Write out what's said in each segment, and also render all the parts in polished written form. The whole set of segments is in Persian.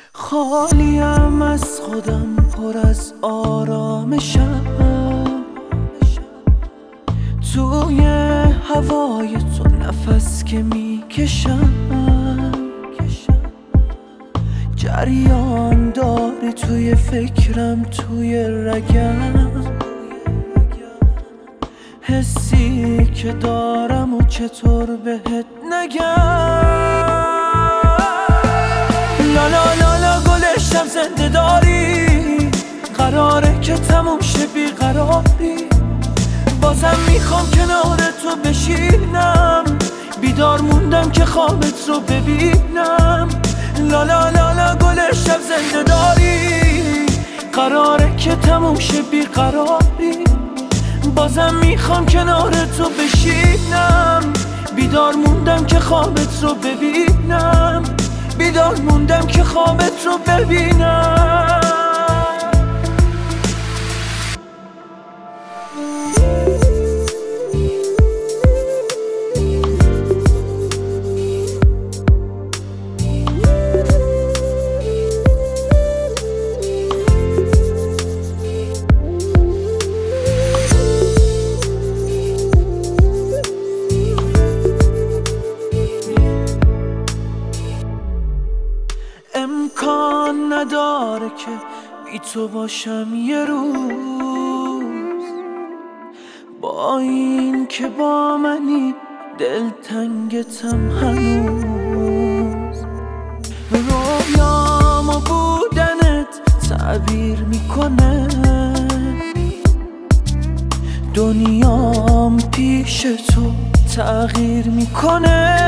خالیم از خودم، پر از آرامشم، توی هوای تو نفس که میکشم، جریان داری توی فکرم، توی رگم، حسی که دارم و چطور بهت نگم. لالا لالا گلشم زنده داری، قراره که تموم شه بیقراری، بازم میخوام کنار تو بشینم، بیدار موندم که خوابت رو ببینم. لالا لالا گلشم زنده داری، قراره که تموم شه بیقراری، بازم میخوام کنار تو بشینم، بیدار موندم که خوابت رو ببینم، بیدار موندم که خوابت رو ببینم. امکان نداره که بی تو باشم یه روز، با این که با منی دلتنگتم هنوز. رویام و بودنت تعبیر میکنه، دنیام پیش تو تغییر میکنه.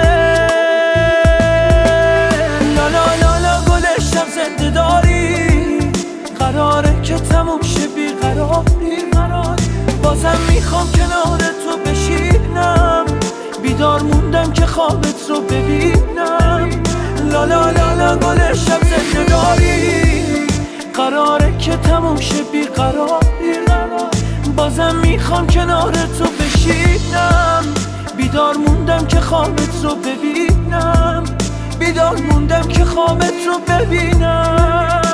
زنده داری، قراره که تموم شه بیقراری، بازم میخوام کنار تو بشینم، بیدار موندم که خوابت رو ببینم. لالا لالا گلشم زنده داری، قراره که تموم شه بیقراری، بازم میخوام کنار تو بشینم، بیدار موندم که خوابت رو ببینم، بیدار موندم که خوابت رو ببینم.